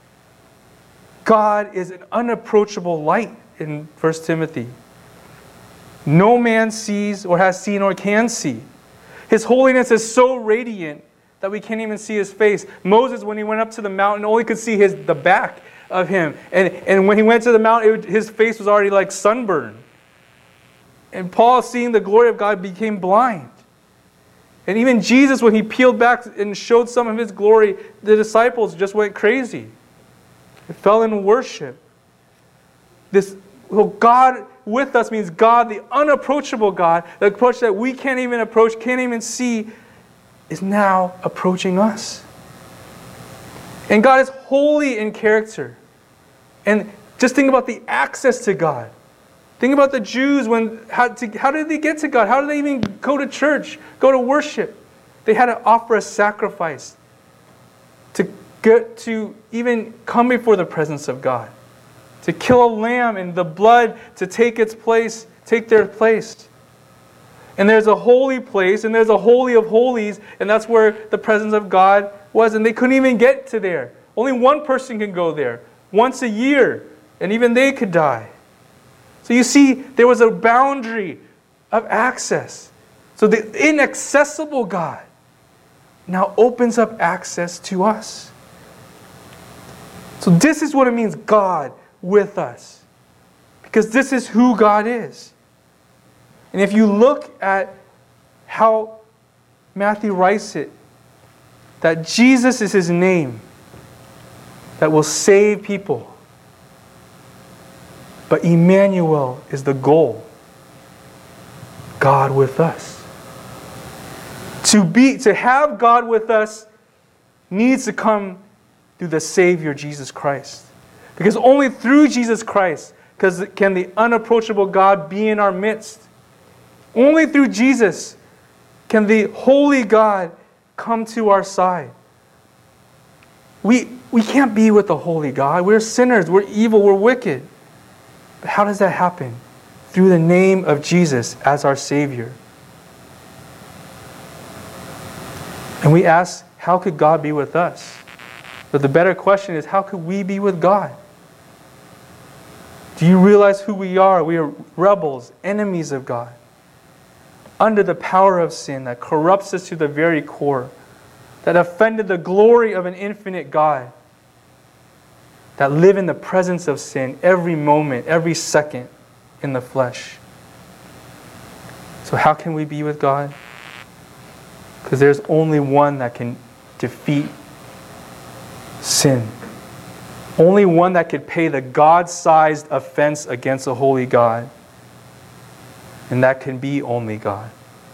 God is an unapproachable light in First Timothy. No man sees or has seen or can see. His holiness is so radiant that we can't even see His face. Moses, when he went up to the mountain, only could see his the back of him. And, and when he went to the mountain, it, his face was already like sunburned. And Paul, seeing the glory of God, became blind. And even Jesus, when He peeled back and showed some of His glory, the disciples just went crazy. They fell in worship. This well, God with us means God, the unapproachable God, the approach that we can't even approach, can't even see, is now approaching us. And God is holy in character. And just think about the access to God. Think about the Jews, when how, to, how did they get to God? How did they even go to church, go to worship? They had to offer a sacrifice to get to even come before the presence of God. To kill a lamb and the blood to take its place, take their place. And there's a holy place and there's a holy of holies, and that's where the presence of God was. And they couldn't even get to there. Only one person can go there once a year, and even they could die. So you see, there was a boundary of access. So the inaccessible God now opens up access to us. So this is what it means, God with us. Because this is who God is. And if you look at how Matthew writes it, that Jesus is His name that will save people. But Emmanuel is the goal. God with us. To be, to have God with us needs to come through the Savior, Jesus Christ. Because only through Jesus Christ can the unapproachable God be in our midst. Only through Jesus can the holy God come to our side. We, we can't be with the holy God. We're sinners. We're evil. We're wicked. But how does that happen? Through the name of Jesus as our Savior. And we ask, how could God be with us? But the better question is, how could we be with God? Do you realize who we are? We are rebels, enemies of God, under the power of sin that corrupts us to the very core, that offended the glory of an infinite God. that live in the presence of sin every moment, every second in the flesh. So how can we be with God? Because there's only one that can defeat sin. Only one that could pay the God-sized offense against a holy God. And that can be only God.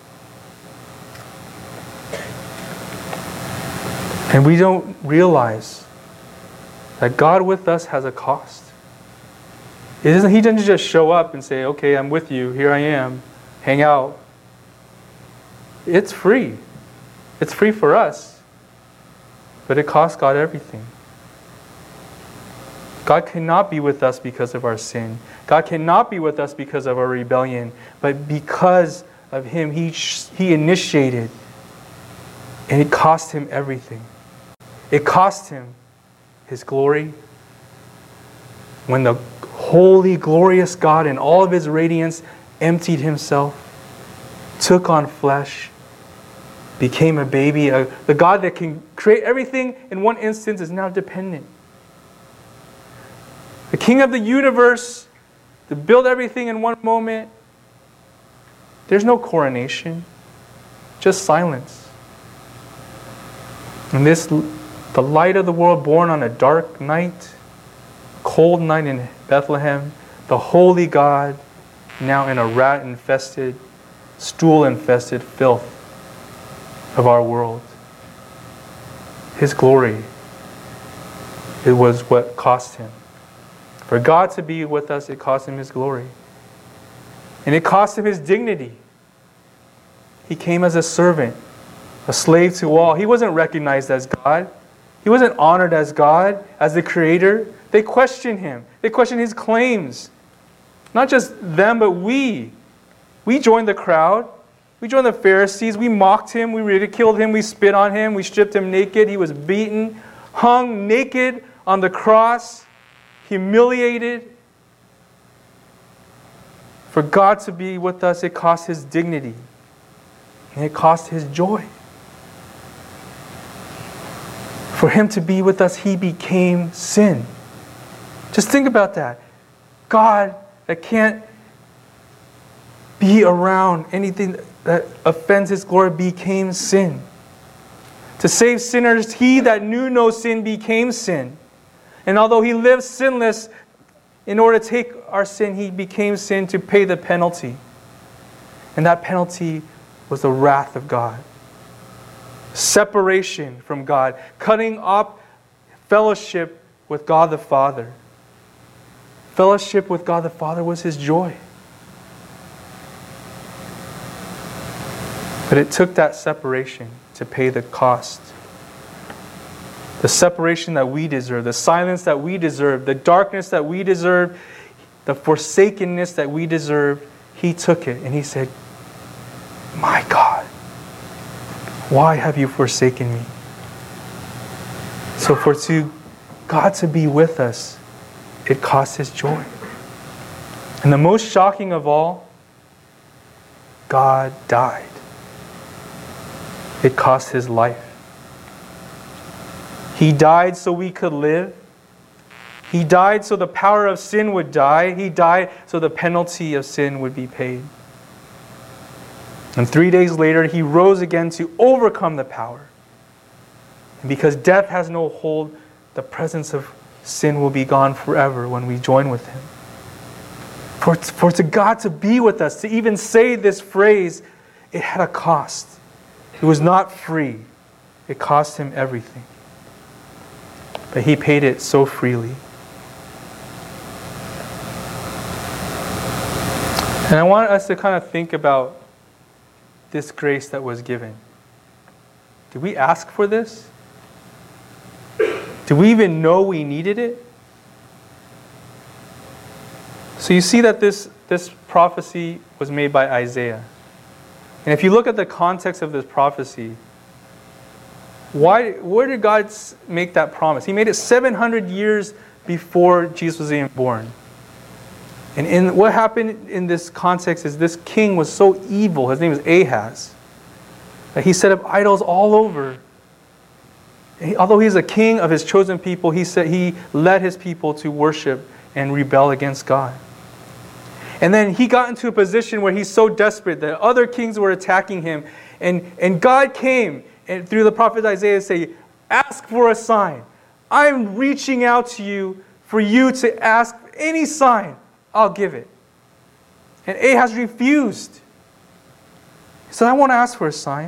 And we don't realize that God with us has a cost. It isn't, he doesn't just show up and say, okay, I'm with you, here I am, hang out. It's free. It's free for us. But it costs God everything. God cannot be with us because of our sin. God cannot be with us because of our rebellion. But because of Him, He, he initiated. And it cost Him everything. It cost Him His glory. When the holy, glorious God in all of His radiance emptied Himself, took on flesh, became a baby. A, the God that can create everything in one instance is now dependent. The King of the universe to build everything in one moment. There's no coronation, just silence. And this, the light of the world born on a dark night, cold night in Bethlehem, the holy God now in a rat-infested, stool-infested filth of our world. His glory, it was what cost Him. For God to be with us, it cost Him His glory. And it cost Him His dignity. He came as a servant, a slave to all. He wasn't recognized as God. He wasn't honored as God, as the Creator. They questioned Him. They questioned His claims. Not just them, but we. We joined the crowd. We joined the Pharisees. We mocked Him. We ridiculed Him. We spit on Him. We stripped Him naked. He was beaten, hung naked on the cross, humiliated. For God to be with us, it cost His dignity. And it cost His joy. For Him to be with us, He became sin. Just think about that. God that can't be around anything that offends His glory became sin. To save sinners, He that knew no sin became sin. And although He lived sinless, in order to take our sin, He became sin to pay the penalty. And that penalty was the wrath of God. Separation from God. Cutting off fellowship with God the Father. Fellowship with God the Father was His joy. But it took that separation to pay the cost. The separation that we deserve, the silence that we deserve, the darkness that we deserve, the forsakenness that we deserve, He took it and He said, my God, why have you forsaken me? So for to God to be with us, it cost His joy. And the most shocking of all, God died. It cost His life. He died so we could live. He died so the power of sin would die. He died so the penalty of sin would be paid. And three days later, He rose again to overcome the power. And because death has no hold, the presence of sin will be gone forever when we join with Him. For, for to God to be with us, to even say this phrase, it had a cost. It was not free. It cost Him everything. But He paid it so freely. And I want us to kind of think about this grace that was given. Did we ask for this? Do we even know we needed it? So you see that this, this prophecy was made by Isaiah. And if you look at the context of this prophecy, why, where did God make that promise? He made it seven hundred years before Jesus was even born. And in, what happened in this context is this king was so evil, his name was Ahaz, that he set up idols all over. He, although he's a king of his chosen people, he said he led his people to worship and rebel against God. And then he got into a position where he's so desperate that other kings were attacking him. And, and God came and through the prophet Isaiah say, ask for a sign. I'm reaching out to you for you to ask any sign. I'll give it. And Ahaz refused. He said, I want to ask for a sign.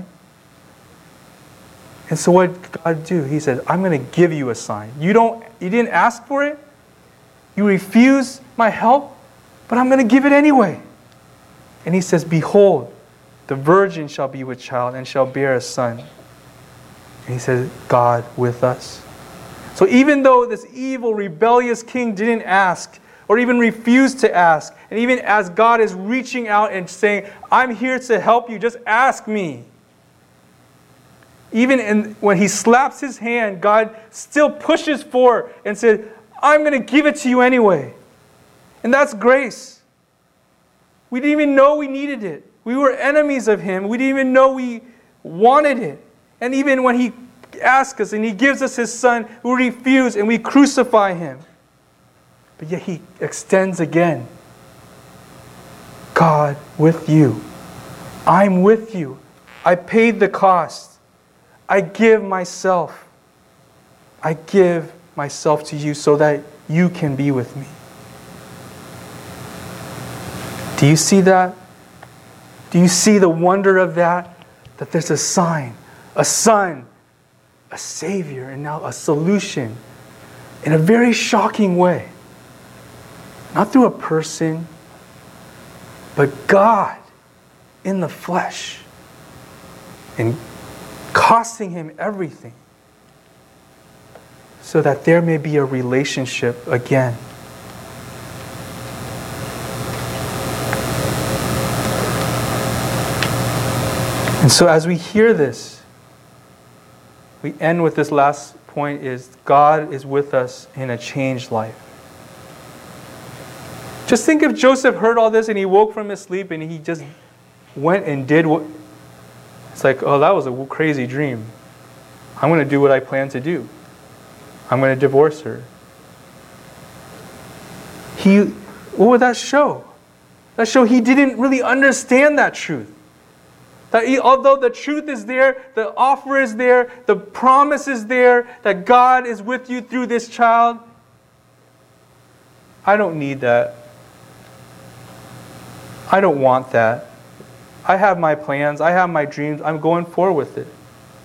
And so what did God do? He said, I'm going to give you a sign. You don't, you didn't ask for it. You refuse my help, but I'm going to give it anyway. And he says, behold, the virgin shall be with child and shall bear a son. And he says, God with us. So even though this evil, rebellious king didn't ask or even refused to ask, and even as God is reaching out and saying, I'm here to help you, just ask me. Even in, when he slaps his hand, God still pushes forward and said, I'm going to give it to you anyway. And that's grace. We didn't even know we needed it. We were enemies of him. We didn't even know we wanted it. And even when he asks us and he gives us his son, we refuse and we crucify him. But yet he extends again. God with you. I'm with you. I paid the cost. I give myself. I give myself to you so that you can be with me. Do you see that? Do you see the wonder of that? That there's a sign, a son, a savior, and now a solution in a very shocking way. Not through a person, but God in the flesh and costing him everything so that there may be a relationship again. And so as we hear this, we end with this last point is God is with us in a changed life. Just think if Joseph heard all this and he woke from his sleep and he just went and did what... It's like, oh, that was a crazy dream. I'm going to do what I plan to do. I'm going to divorce her. He, what would that show? That show he didn't really understand that truth. That he, although the truth is there, the offer is there, the promise is there, that God is with you through this child. I don't need that. I don't want that. I have my plans. I have my dreams. I'm going forward with it.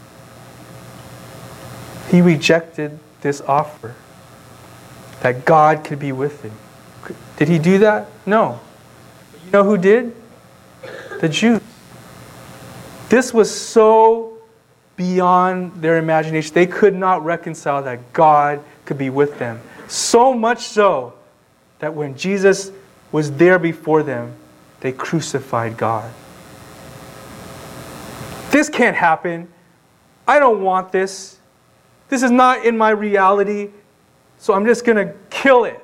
He rejected this offer that God could be with him. Did he do that? No. You know who did? The Jews. This was so beyond their imagination. They could not reconcile that God could be with them. So much so that when Jesus was there before them, they crucified God. This can't happen. I don't want this. This is not in my reality, so I'm just going to kill it.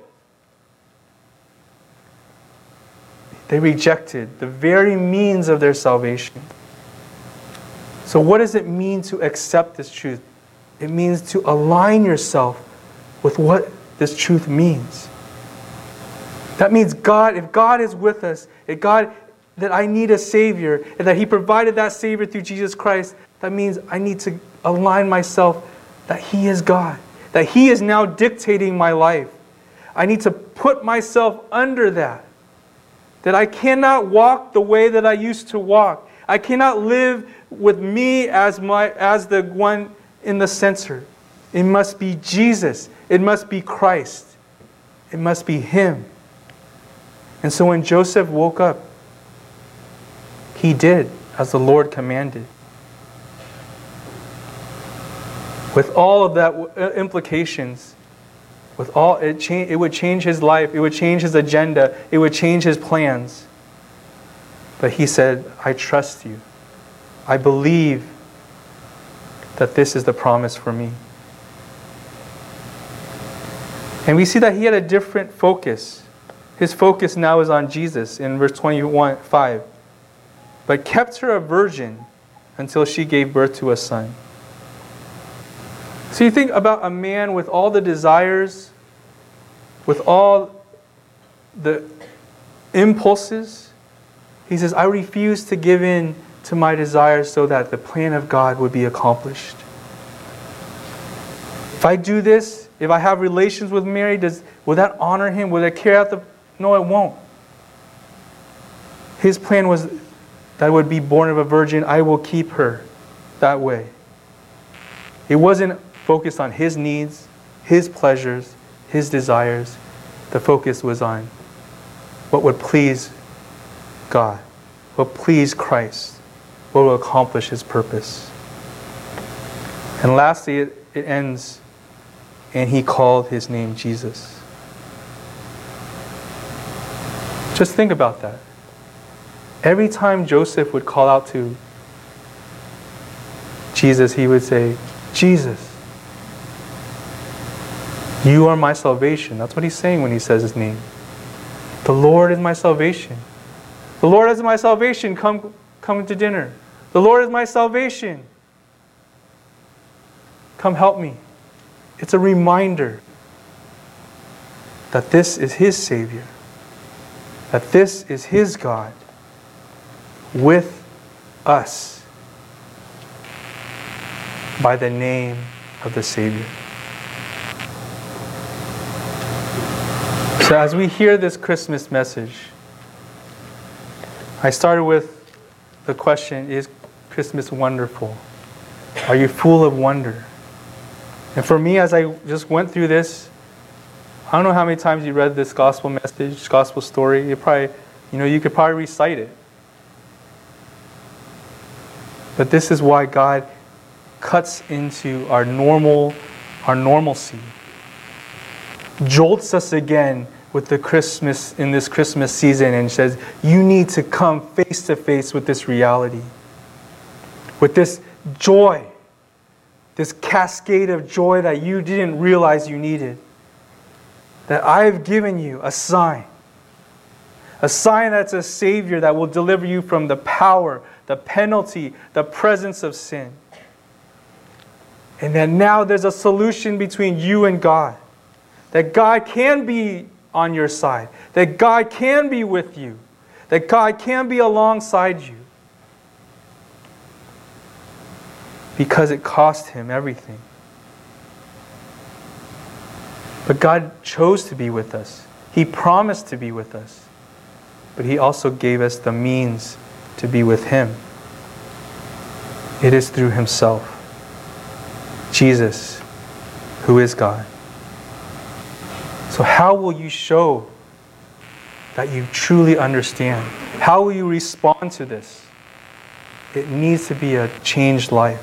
They rejected the very means of their salvation. So what does it mean to accept this truth? It means to align yourself with what this truth means. That means God, if God is with us, if God, that I need a Savior, and that He provided that Savior through Jesus Christ, that means I need to align myself that He is God, that He is now dictating my life. I need to put myself under that, that I cannot walk the way that I used to walk. I cannot live with me as my as the one in the center. It must be Jesus. It must be Christ. It must be Him. And so when Joseph woke up, he did as the Lord commanded. With all of that implications, with all it, cha- it would change his life. It would change his agenda. It would change his plans. But he said, I trust you. I believe that this is the promise for me. And we see that he had a different focus. His focus now is on Jesus in verse twenty-one, five. But kept her a virgin until she gave birth to a son. So you think about a man with all the desires, with all the impulses. He says, I refuse to give in to my desires so that the plan of God would be accomplished. If I do this, if I have relations with Mary, does will that honor him? Will that carry out the... No, it won't. His plan was that I would be born of a virgin. I will keep her that way. It wasn't focused on his needs, his pleasures, his desires. The focus was on what would please God, what please Christ, what will accomplish his purpose. And lastly, it, it ends, and he called his name Jesus. Just think about that. Every time Joseph would call out to Jesus, he would say, Jesus, you are my salvation. That's what he's saying when he says his name. The Lord is my salvation. The Lord is my salvation. Come, come to dinner. The Lord is my salvation. Come help me. It's a reminder that this is his Savior. That this is his God with us by the name of the Savior. So as we hear this Christmas message, I started with the question, is Christmas wonderful? Are you full of wonder? And for me, as I just went through this, I don't know how many times you read this gospel message, gospel story. You probably, you know, you could probably recite it. But this is why God cuts into our normal, our normalcy, jolts us again with the Christmas in this Christmas season, and says, you need to come face to face with this reality, with this joy, this cascade of joy that you didn't realize you needed. That I have given you a sign. A sign that's a Savior that will deliver you from the power, the penalty, the presence of sin. And that now there's a solution between you and God. That God can be on your side. That God can be with you. That God can be alongside you. Because it cost him everything. But God chose to be with us. He promised to be with us. But he also gave us the means to be with him. It is through himself. Jesus, who is God. So how will you show that you truly understand? How will you respond to this? It needs to be a changed life.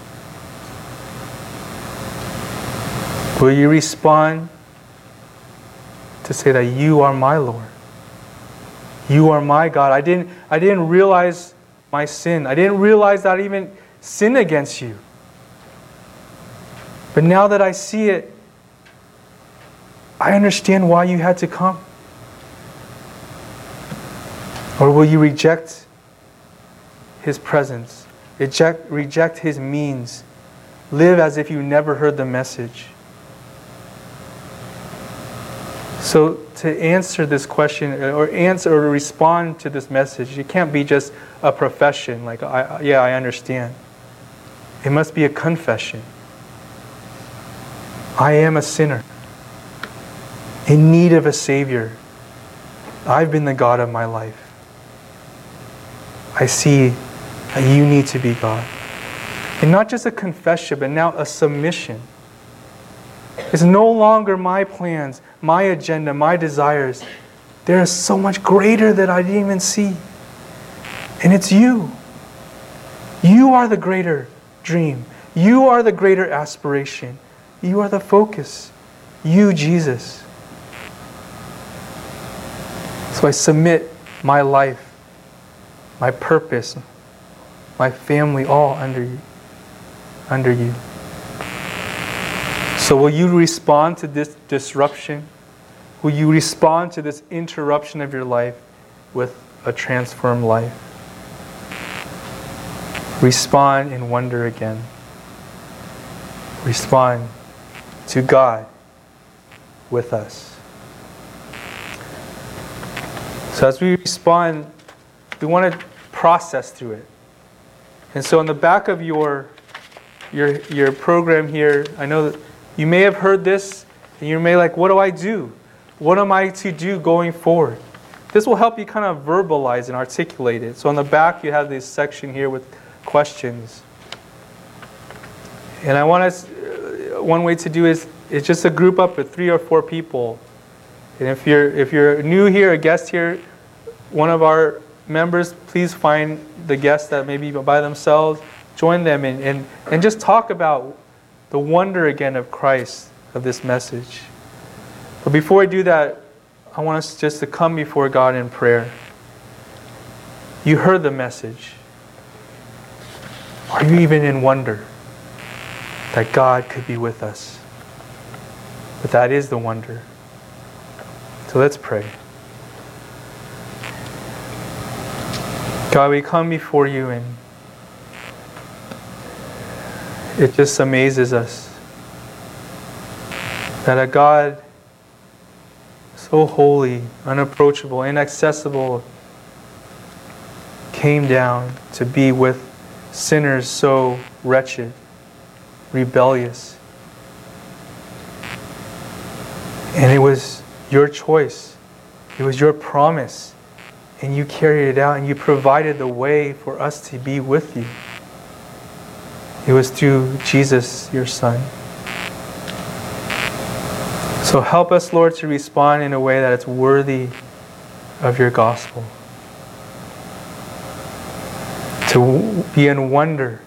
Will you respond to say that you are my Lord? You are my God. I didn't, I didn't realize my sin. I didn't realize that I even sinned against you. But now that I see it, I understand why you had to come. Or will you reject his presence? Reject, reject his means. Live as if you never heard the message. So to answer this question, or answer or respond to this message, it can't be just a profession, like, I, yeah, I understand. It must be a confession. I am a sinner, in need of a Savior. I've been the God of my life. I see that you need to be God. And not just a confession, but now a submission. It's no longer my plans, my agenda, my desires. There is so much greater that I didn't even see. And it's you. You are the greater dream. You are the greater aspiration. You are the focus. You, Jesus. So I submit my life, my purpose, my family, all under you. Under you. So will you respond to this disruption? Will you respond to this interruption of your life with a transformed life? Respond in wonder again. respond to God with us. So as we respond, we want to process through it. And so on the back of your, your, your program here, I know that you may have heard this, and you may like, what do I do? What am I to do going forward? This will help you kind of verbalize and articulate it. So on the back, you have this section here with questions. And I want us, one way to do is, is just to group up with three or four people. And if you're, if you're new here, a guest here, one of our members, please find the guests that may be by themselves, join them, and, and, and just talk about the wonder again of Christ, of this message. But before I do that, I want us just to come before God in prayer. You heard the message. Are you even in wonder that God could be with us? But that is the wonder. So let's pray. God, we come before you, and it just amazes us that a God so holy, unapproachable, inaccessible came down to be with sinners so wretched, rebellious. And it was your choice. It was your promise. And you carried it out, and you provided the way for us to be with you. It was through Jesus, your Son. So help us, Lord, to respond in a way that it's worthy of your gospel. To be in wonder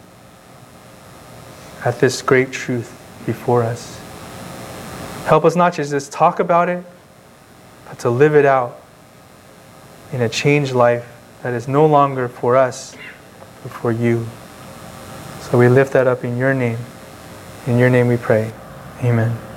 at this great truth before us. Help us not just, just talk about it, but to live it out in a changed life that is no longer for us, but for you. So we lift that up in your name. In your name we pray. Amen.